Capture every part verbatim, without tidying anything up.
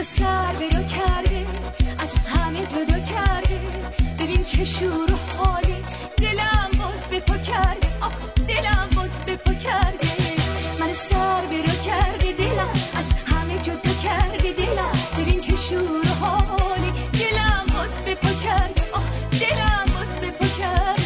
سر به رو کرده، از همه جدا کرده. ببین چه شور و حالی، دلم باز به پا کرده. آخ دلم باز به پا کرده. من سر به رو کرده، دلم از همه جدا کرده. دلم ببین چه شور و حالی، دلم باز به پا کرده. آخ دلم باز به پا کرده.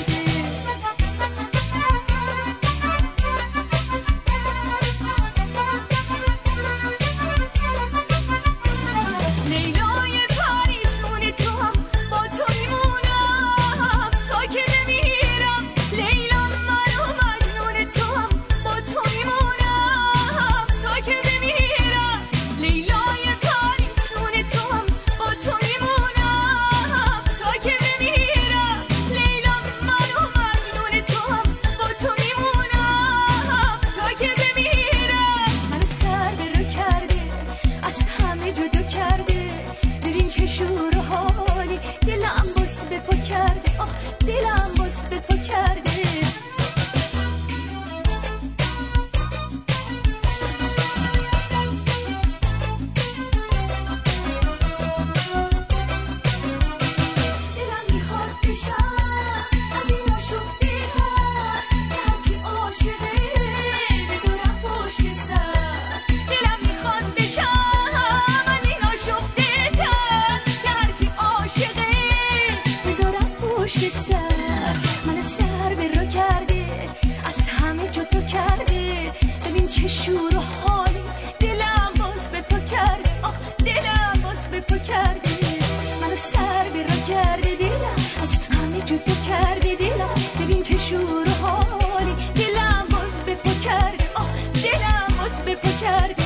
من سر به رو کرده، از همه جدا کرده. ببین چه شور و حالی، دلم باز به پا کرده. آخ دلم باز به پا کرده. من سر به رو کرده، دلم از همه جدا کرده. دلم ببین چه شور و حالی، دلم باز به پا کرده. آخ دلم باز به پا کرده.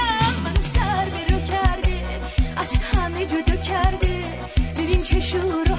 جدا کرده. ببین چه شور